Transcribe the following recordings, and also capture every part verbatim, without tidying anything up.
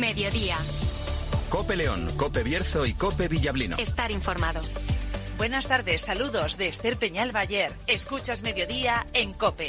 Mediodía. COPE León, COPE Bierzo y COPE Villablino. Estar informado. Buenas tardes, saludos de Esther Peñal Bayer. Escuchas Mediodía en COPE.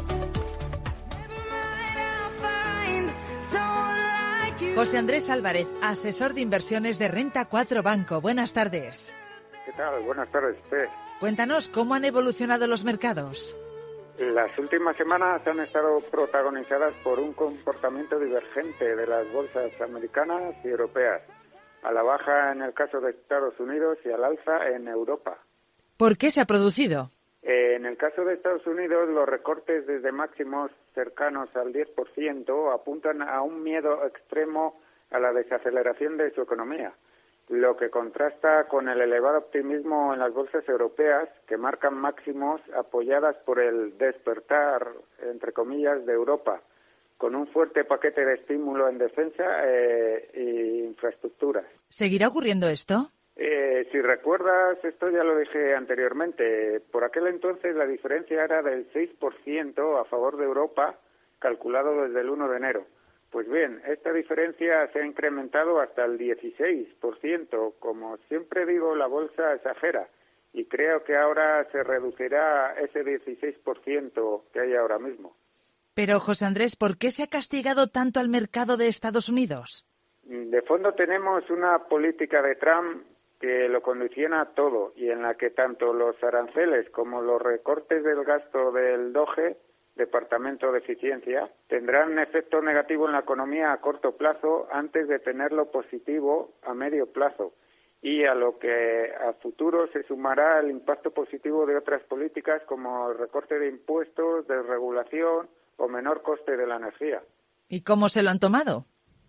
José Andrés Álvarez, asesor de inversiones de Renta cuatro Banco. Buenas tardes. ¿Qué tal? Buenas tardes, Esther. Cuéntanos, ¿cómo han evolucionado los mercados? Las últimas semanas han estado protagonizadas por un comportamiento divergente de las bolsas americanas y europeas, a la baja en el caso de Estados Unidos y al alza en Europa. ¿Por qué se ha producido? Eh, en el caso de Estados Unidos, los recortes desde máximos cercanos al diez por ciento apuntan a un miedo extremo a la desaceleración de su economía, lo que contrasta con el elevado optimismo en las bolsas europeas, que marcan máximos apoyadas por el despertar, entre comillas, de Europa, con un fuerte paquete de estímulo en defensa e eh, infraestructuras. ¿Seguirá ocurriendo esto? Eh, si recuerdas, esto ya lo dije anteriormente, por aquel entonces la diferencia era del seis por ciento a favor de Europa, calculado desde el uno de enero. Pues bien, esta diferencia se ha incrementado hasta el dieciséis por ciento. Como siempre digo, la bolsa exagera y creo que ahora se reducirá ese dieciséis por ciento que hay ahora mismo. Pero, José Andrés, ¿por qué se ha castigado tanto al mercado de Estados Unidos? De fondo tenemos una política de Trump que lo condiciona todo y en la que tanto los aranceles como los recortes del gasto del D O G E, Departamento de Eficiencia, tendrán un efecto negativo en la economía a corto plazo antes de tenerlo positivo a medio plazo, y a lo que a futuro se sumará el impacto positivo de otras políticas como el recorte de impuestos, desregulación o menor coste de la energía. ¿Y cómo se lo han tomado?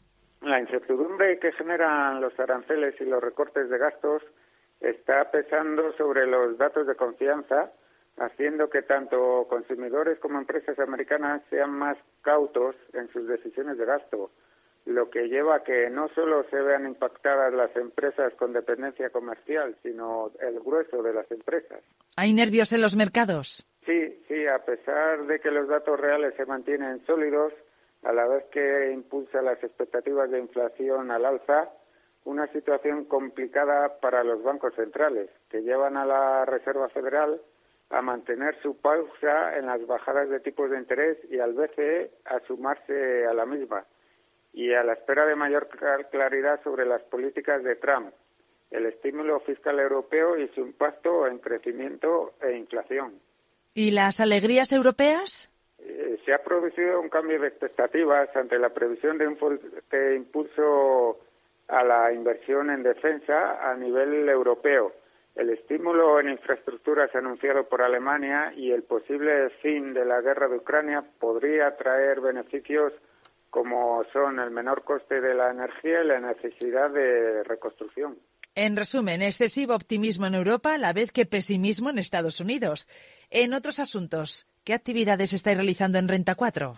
La incertidumbre que generan los aranceles y los recortes de gastos está pesando sobre los datos de confianza, haciendo que tanto consumidores como empresas americanas sean más cautos en sus decisiones de gasto, lo que lleva a que no solo se vean impactadas las empresas con dependencia comercial, sino el grueso de las empresas. ¿Hay nervios en los mercados? Sí, sí, a pesar de que los datos reales se mantienen sólidos, a la vez que impulsa las expectativas de inflación al alza, una situación complicada para los bancos centrales, que llevan a la Reserva Federal a mantener su pausa en las bajadas de tipos de interés y al B C E a sumarse a la misma, y a la espera de mayor claridad sobre las políticas de Trump, el estímulo fiscal europeo y su impacto en crecimiento e inflación. ¿Y las alegrías europeas? Eh, se ha producido un cambio de expectativas ante la previsión de un fuerte impulso a la inversión en defensa a nivel europeo, el estímulo en infraestructuras anunciado por Alemania y el posible fin de la guerra de Ucrania podría traer beneficios como son el menor coste de la energía y la necesidad de reconstrucción. En resumen, excesivo optimismo en Europa a la vez que pesimismo en Estados Unidos. En otros asuntos, ¿qué actividades estáis realizando en Renta cuatro?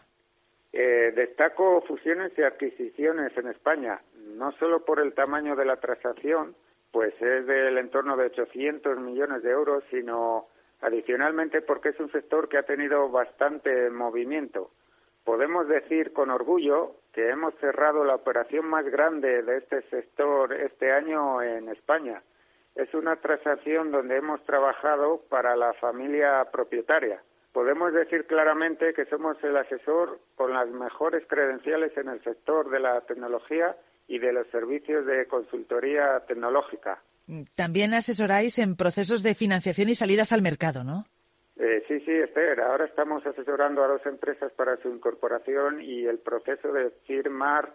Eh, destaco fusiones y adquisiciones en España, no solo por el tamaño de la transacción, pues es del entorno de ochocientos millones de euros, sino adicionalmente porque es un sector que ha tenido bastante movimiento. Podemos decir con orgullo que hemos cerrado la operación más grande de este sector este año en España. Es una transacción donde hemos trabajado para la familia propietaria. Podemos decir claramente que somos el asesor con las mejores credenciales en el sector de la tecnología y de los servicios de consultoría tecnológica. También asesoráis en procesos de financiación y salidas al mercado, ¿no? Eh, sí, sí, Esther. Ahora estamos asesorando a dos empresas para su incorporación y el proceso de firmar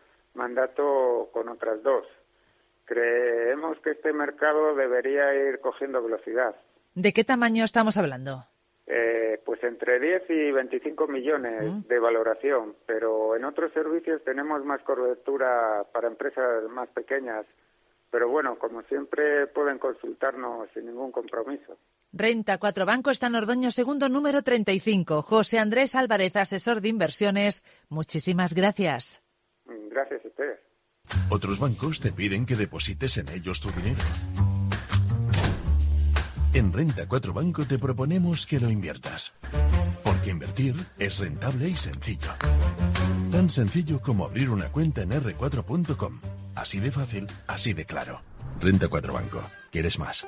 mandato con otras dos. Creemos que este mercado debería ir cogiendo velocidad. ¿De qué tamaño estamos hablando? Eh, pues entre diez y veinticinco millones mm. de valoración, pero en otros servicios tenemos más cobertura para empresas más pequeñas. Pero bueno, como siempre, pueden consultarnos sin ningún compromiso. Renta cuatro Banco está en Ordoño segundo número treinta y cinco. José Andrés Álvarez, asesor de inversiones. Muchísimas gracias. Gracias a ustedes. Otros bancos te piden que deposites en ellos tu dinero. En Renta cuatro Banco te proponemos que lo inviertas. Porque invertir es rentable y sencillo. Tan sencillo como abrir una cuenta en erre cuatro punto com. Así de fácil, así de claro. Renta cuatro Banco. ¿Quieres más?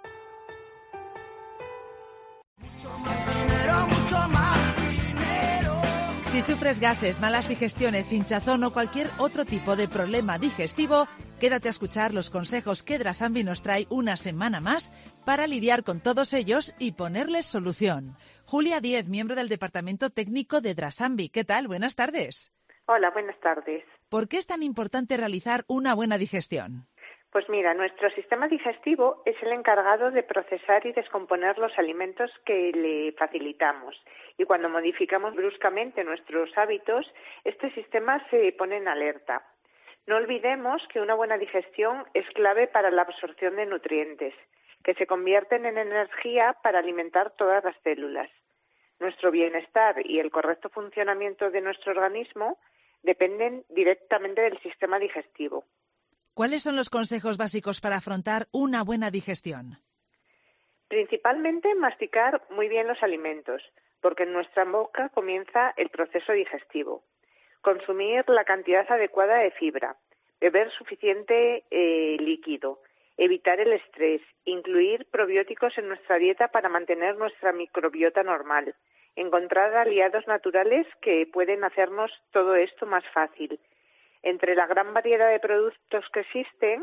Si sufres gases, malas digestiones, hinchazón o cualquier otro tipo de problema digestivo, quédate a escuchar los consejos que Drasambi nos trae una semana más para lidiar con todos ellos y ponerles solución. Julia Díez, miembro del Departamento Técnico de Drasambi. ¿Qué tal? Buenas tardes. Hola, buenas tardes. ¿Por qué es tan importante realizar una buena digestión? Pues mira, nuestro sistema digestivo es el encargado de procesar y descomponer los alimentos que le facilitamos. Y cuando modificamos bruscamente nuestros hábitos, este sistema se pone en alerta. No olvidemos que una buena digestión es clave para la absorción de nutrientes, que se convierten en energía para alimentar todas las células. Nuestro bienestar y el correcto funcionamiento de nuestro organismo dependen directamente del sistema digestivo. ¿Cuáles son los consejos básicos para afrontar una buena digestión? Principalmente masticar muy bien los alimentos, porque en nuestra boca comienza el proceso digestivo. Consumir la cantidad adecuada de fibra, beber suficiente eh, líquido, evitar el estrés, incluir probióticos en nuestra dieta para mantener nuestra microbiota normal, encontrar aliados naturales que pueden hacernos todo esto más fácil. Entre la gran variedad de productos que existen,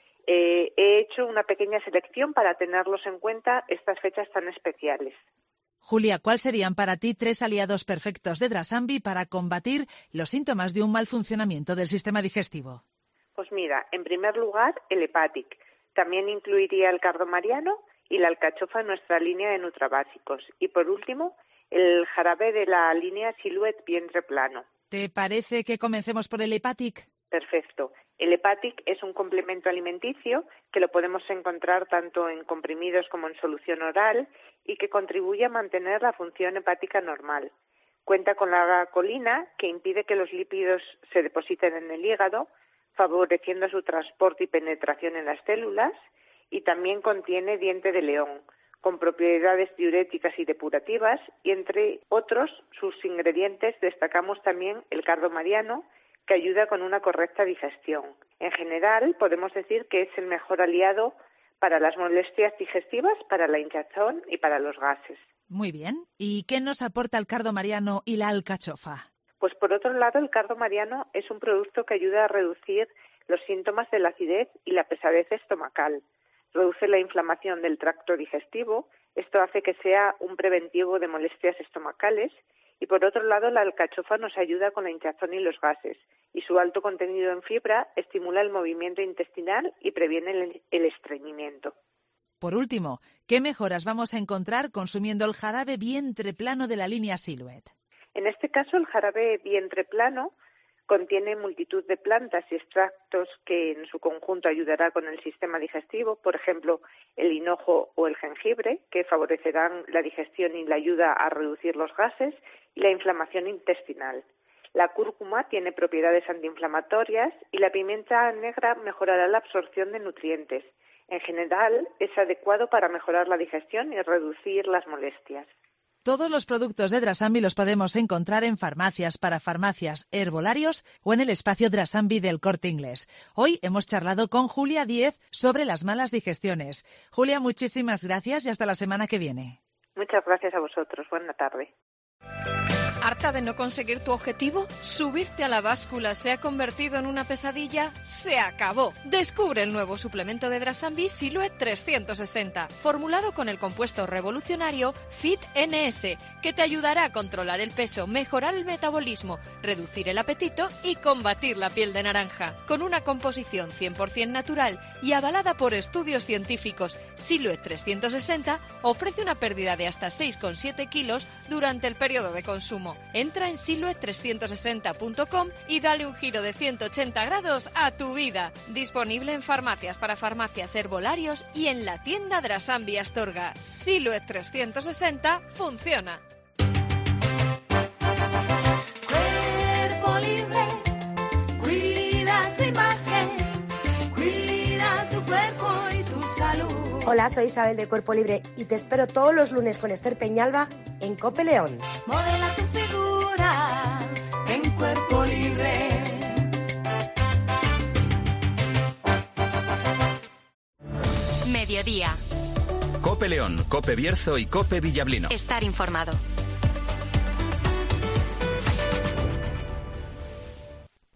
eh, he hecho una pequeña selección para tenerlos en cuenta estas fechas tan especiales. Julia, ¿cuáles serían para ti tres aliados perfectos de Drasambi para combatir los síntomas de un mal funcionamiento del sistema digestivo? Pues mira, en primer lugar, el Hepatic. También incluiría el cardo mariano y la alcachofa en nuestra línea de nutrabásicos. Y por último, el jarabe de la línea Silhouette vientre plano. ¿Te parece que comencemos por el Hepatic? Perfecto. El Hepatic es un complemento alimenticio que lo podemos encontrar tanto en comprimidos como en solución oral y que contribuye a mantener la función hepática normal. Cuenta con la colina, que impide que los lípidos se depositen en el hígado, favoreciendo su transporte y penetración en las células, y también contiene diente de león, con propiedades diuréticas y depurativas, y entre otros sus ingredientes destacamos también el cardo mariano, que ayuda con una correcta digestión. En general, podemos decir que es el mejor aliado para las molestias digestivas, para la hinchazón y para los gases. Muy bien. ¿Y qué nos aporta el cardo mariano y la alcachofa? Pues por otro lado, el cardo mariano es un producto que ayuda a reducir los síntomas de la acidez y la pesadez estomacal. Reduce la inflamación del tracto digestivo. Esto hace que sea un preventivo de molestias estomacales. Y por otro lado, la alcachofa nos ayuda con la hinchazón y los gases. Y su alto contenido en fibra estimula el movimiento intestinal y previene el, el estreñimiento. Por último, ¿qué mejoras vamos a encontrar consumiendo el jarabe vientre plano de la línea Silhouette? En este caso, el jarabe vientre plano contiene multitud de plantas y extractos que en su conjunto ayudará con el sistema digestivo, por ejemplo, el hinojo o el jengibre, que favorecerán la digestión y la ayuda a reducir los gases y la inflamación intestinal. La cúrcuma tiene propiedades antiinflamatorias y la pimienta negra mejorará la absorción de nutrientes. En general, es adecuado para mejorar la digestión y reducir las molestias. Todos los productos de Drasambi los podemos encontrar en farmacias, parafarmacias, herbolarios o en el espacio Drasambi del Corte Inglés. Hoy hemos charlado con Julia Díez sobre las malas digestiones. Julia, muchísimas gracias y hasta la semana que viene. Muchas gracias a vosotros. Buena tarde. ¿Harta de no conseguir tu objetivo? ¿Subirte a la báscula se ha convertido en una pesadilla? ¡Se acabó! Descubre el nuevo suplemento de Drasambi Silhouette trescientos sesenta, formulado con el compuesto revolucionario Fit N S, que te ayudará a controlar el peso, mejorar el metabolismo, reducir el apetito y combatir la piel de naranja. Con una composición cien por ciento natural y avalada por estudios científicos, Silhouette trescientos sesenta ofrece una pérdida de hasta seis coma siete kilos durante el periodo de consumo. Entra en silhouette trescientos sesenta punto com y dale un giro de ciento ochenta grados a tu vida. Disponible en farmacias, parafarmacias, herbolarios y en la tienda Drasambi Astorga. Silhouette trescientos sesenta funciona. Cuerpo libre, cuida tu imagen, cuida tu cuerpo y tu salud. Hola, soy Isabel de Cuerpo Libre y te espero todos los lunes con Esther Peñalba en COPE León. Modela tu figura en Cuerpo Libre. mediodía. Cope León, Cope Bierzo y Cope Villablino. Estar informado.